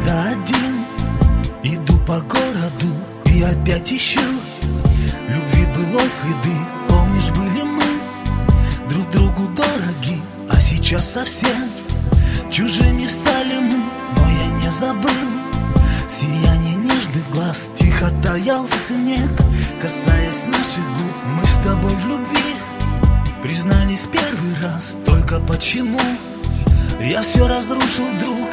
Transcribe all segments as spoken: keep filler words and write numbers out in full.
когда один иду по городу и опять ищу любви былой следы. Помнишь, были мы друг другу дороги, а сейчас совсем чужими стали мы. Но я не забыл сияние нежных глаз, тихо таял снег, касаясь наших губ. Мы с тобой в любви признались первый раз. Только почему я все разрушил вдруг?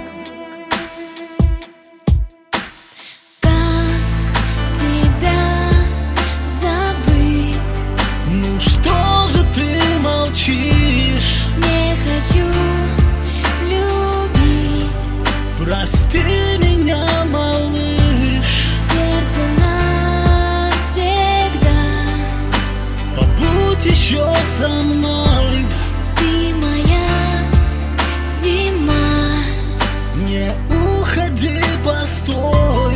Как тебя забыть? Ну что же ты молчишь? Не хочу любить. Прости меня, малыш. Сердце навсегда. Побудь еще со мной. Ты моя зима. Не уходи, постой.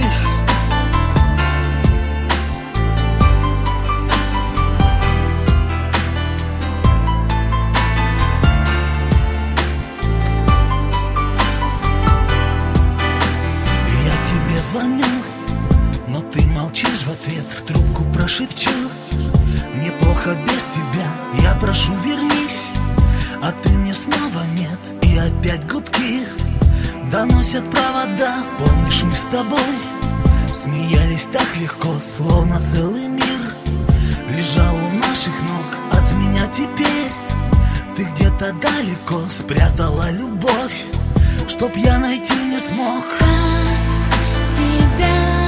Я тебе звоню, но ты молчишь в ответ. В трубку прошепчу: мне плохо без тебя, я прошу, вернись. А ты мне снова нет. И опять гудки доносят провода. Помнишь, мы с тобой смеялись так легко, словно целый мир лежал у наших ног. От меня теперь ты где-то далеко спрятала любовь, чтоб я найти не смог. Как тебя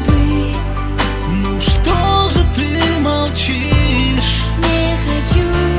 забыть? Ну что же ты молчишь? Не хочу